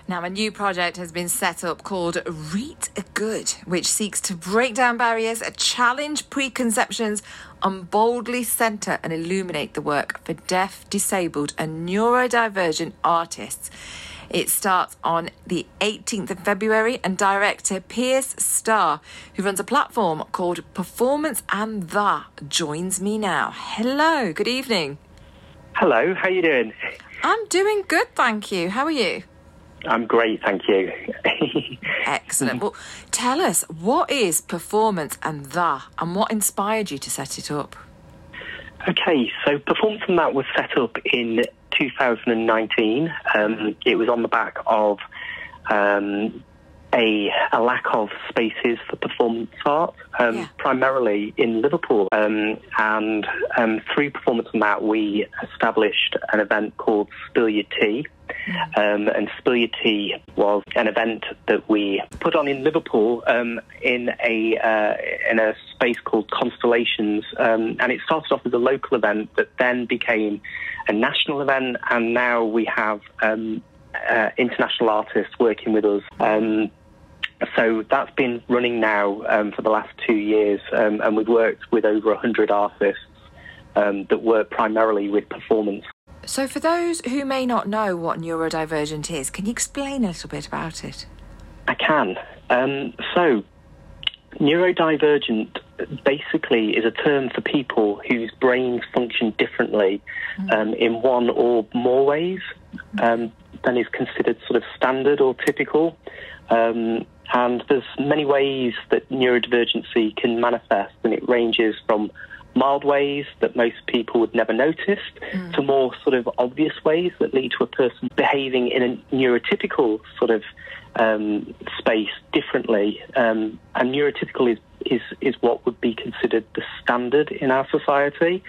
Now, a new project has been set up called Read Good, which seeks to break down barriers, challenge preconceptions, and boldly centre and illuminate the work for deaf, disabled, and neurodivergent artists. It starts on the 18th of February, and director Piers Starr, who runs a platform called Performance and The, joins me now. Hello, good evening. Hello, how are you doing? I'm doing good, thank you. How are you? I'm great, thank you. Excellent. Well, tell us, what is Performance and The, and what inspired you to set it up? Okay, so Performance and That was set up in 2019. It was on the back of a lack of spaces for performance art, primarily in Liverpool. And through Performance and That, we established an event called Spill Your Tea. And Spill Your Tea was an event that we put on in Liverpool in a space called Constellations. And it started off as a local event that then became a national event, and now we have international artists working with us. So that's been running now for the last 2 years, and we've worked with over 100 artists that work primarily with performance. So for those who may not know what neurodivergent is, can you explain a little bit about it? I can. So neurodivergent basically is a term for people whose brains function differently in one or more ways than is considered sort of standard or typical. And there's many ways that neurodivergency can manifest, and it ranges from mild ways that most people would never notice to more sort of obvious ways that lead to a person behaving in a neurotypical sort of space differently. And neurotypical is what would be considered the standard in our society.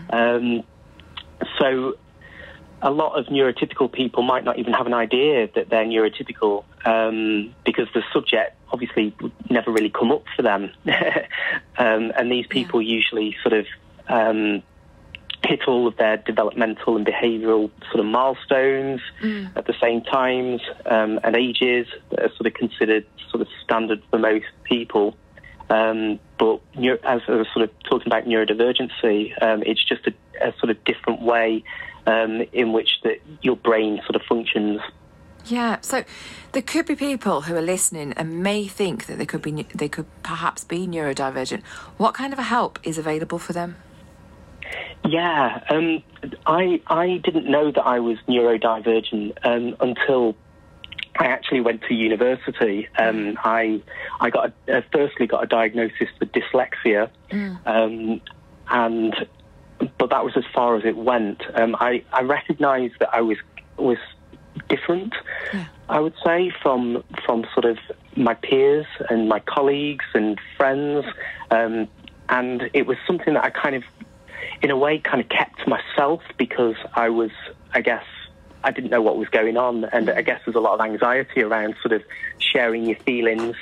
So a lot of neurotypical people might not even have an idea that they're neurotypical because the subject obviously would never really come up for them. And these people usually sort of hit all of their developmental and behavioural sort of milestones at the same times and ages that are sort of considered sort of standard for most people. But as I was sort of talking about neurodivergency, it's just a sort of different way in which your brain sort of functions. Yeah, so there could be people who are listening and may think that they could perhaps be neurodivergent. What kind of a help is available for them? Yeah, I didn't know that I was neurodivergent until I actually went to university. I firstly got a diagnosis for dyslexia, but that was as far as it went. I recognised that I was different, I would say, from sort of my peers and my colleagues and friends, and it was something that I kind of, in a way, kind of kept to myself because I guess I didn't know what was going on, and I guess there's a lot of anxiety around sort of sharing your feelings,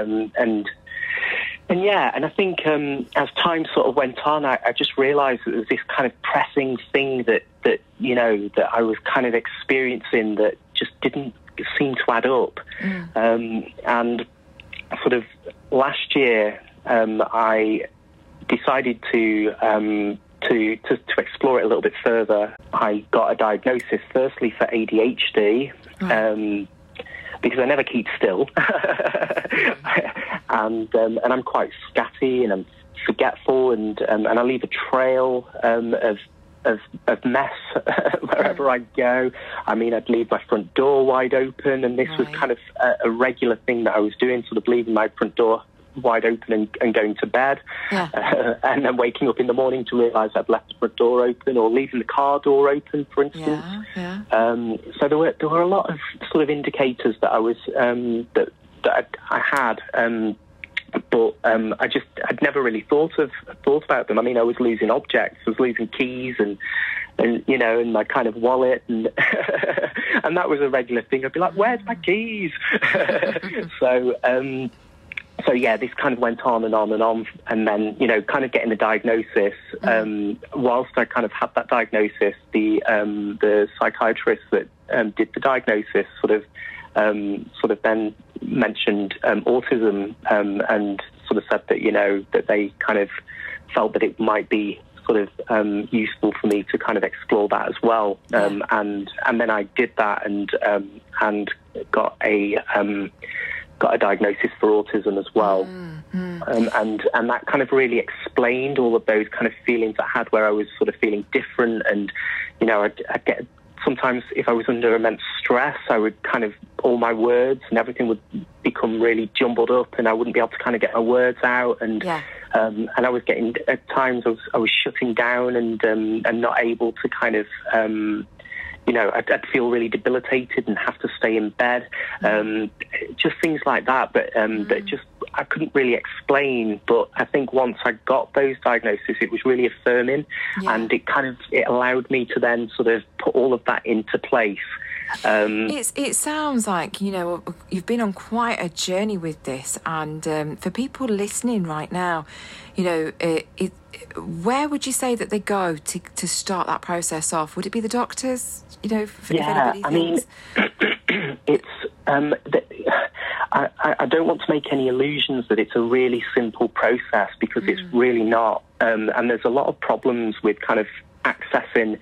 and I think as time sort of went on, I just realised that there was this kind of pressing thing that I was kind of experiencing that just didn't seem to add up. And sort of last year, I decided to explore it a little bit further. I got a diagnosis firstly for ADHD. Because I never keep still, and I'm quite scatty and I'm forgetful, and I leave a trail of mess wherever I go. I mean, I'd leave my front door wide open, and this was kind of a regular thing that I was doing, sort of leaving my front door wide open and going to bed, and then waking up in the morning to realise I'd left the front door open, or leaving the car door open, for instance. So there were a lot of sort of indicators that I was that I had, but I'd never really thought about them. I mean, I was losing objects, I was losing keys, and in my kind of wallet, and and that was a regular thing. I'd be like, "Where's my keys?" So yeah, this kind of went on and on and on, and then kind of getting the diagnosis. Whilst I kind of had that diagnosis, the psychiatrist that did the diagnosis sort of sort of then mentioned autism and sort of said that, you know, that they kind of felt that it might be sort of useful for me to kind of explore that as well. And then I did that and got a diagnosis for autism as well. And that kind of really explained all of those kind of feelings I had where I was sort of feeling different. And, you know, I'd get, sometimes if I was under immense stress, I would kind of, all my words and everything would become really jumbled up and I wouldn't be able to kind of get my words out. And I was getting, at times I was shutting down and not able to kind of, you know, I'd feel really debilitated and have to stay in bed. Just things like that, but that just I couldn't really explain. But I think once I got those diagnoses, it was really affirming, and it allowed me to then sort of put all of that into place. It sounds like, you know, you've been on quite a journey with this, and for people listening right now, you know, where would you say that they go to start that process off? Would it be the doctors? You know, if anybody thinks? It's I don't want to make any illusions that it's a really simple process, because it's really not. And there's a lot of problems with kind of accessing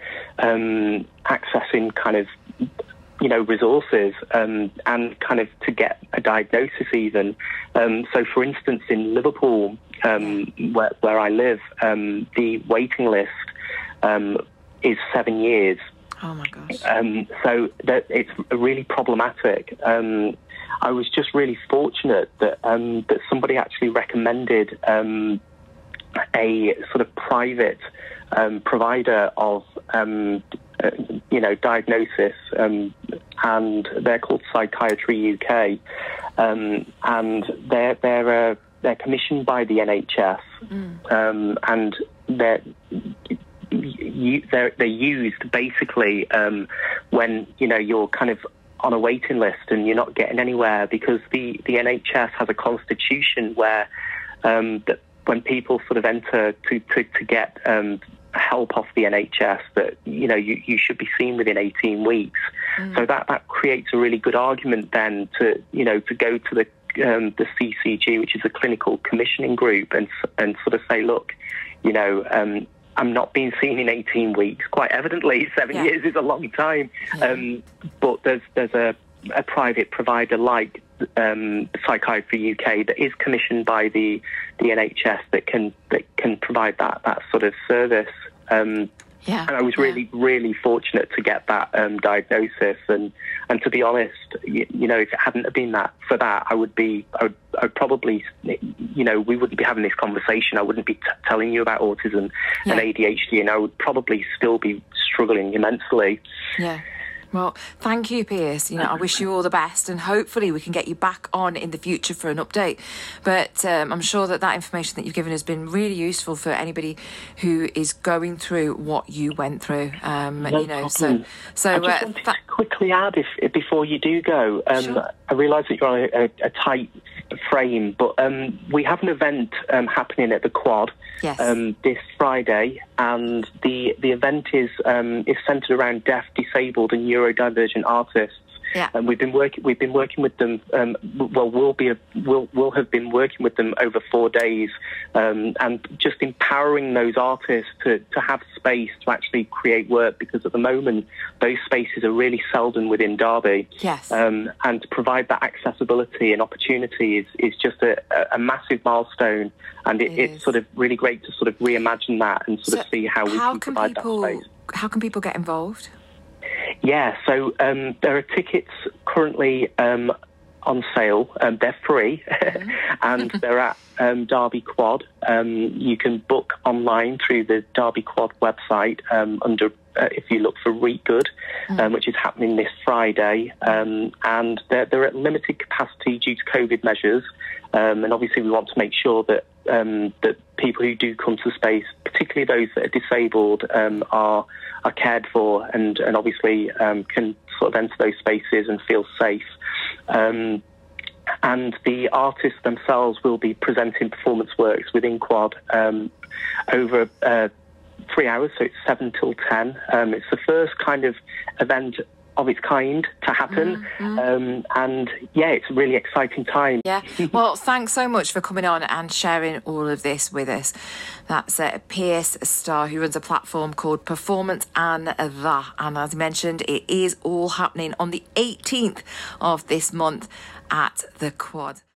kind of, you know, resources and kind of to get a diagnosis even. So, for instance, in Liverpool, where I live, the waiting list is 7 years. Oh my gosh! So that it's really problematic. I was just really fortunate that that somebody actually recommended a sort of private provider of you know, diagnosis, and they're called Psychiatry UK, and they're commissioned by the NHS, and they're used basically when, you know, you're kind of on a waiting list and you're not getting anywhere, because the NHS has a constitution where that when people sort of enter to get help off the NHS, that, you know, you should be seen within 18 weeks. So that creates a really good argument then to, you know, to go to the CCG, which is a clinical commissioning group, and sort of say, look, you know, I'm not being seen in 18 weeks. Quite evidently, 7 years is a long time. But there's a private provider like Psychiatry UK that is commissioned by the NHS that can provide that sort of service. And I was really fortunate to get that diagnosis. And to be honest, you know, if it hadn't have been for that, I would probably, you know, we wouldn't be having this conversation. I wouldn't be telling you about autism and ADHD, and I would probably still be struggling immensely. Yeah. Well, thank you, Piers. You know, I wish you all the best, and hopefully we can get you back on in the future for an update. But I'm sure that information that you've given has been really useful for anybody who is going through what you went through. You know, so I just wanted to quickly add, if before you do go, sure. I realise that you're on a tight frame, but we have an event happening at the Quad this Friday, and the event is centred around deaf, disabled, and neurodivergent artists. And we've been working with them. We'll have been working with them over 4 days, and just empowering those artists to have space to actually create work, because at the moment those spaces are really seldom within Derby. And to provide that accessibility and opportunity is just a massive milestone, and it's sort of really great to sort of reimagine that and sort of see how we can provide that space. How can people get involved? Yeah, so there are tickets currently on sale. They're free, and they're at Derby Quad. You can book online through the Derby Quad website under, if you look for Read Good, which is happening this Friday. And they're at limited capacity due to COVID measures. And obviously we want to make sure that that people who do come to the space, particularly those that are disabled, are cared for, and obviously can sort of enter those spaces and feel safe. And the artists themselves will be presenting performance works within Quad over 3 hours, so it's 7 till 10. It's the first kind of event of its kind to happen. And yeah, it's a really exciting time. Yeah. Well, thanks so much for coming on and sharing all of this with us. That's Piers Starr, who runs a platform called Performance and That. And as mentioned, it is all happening on the 18th of this month at the Quad.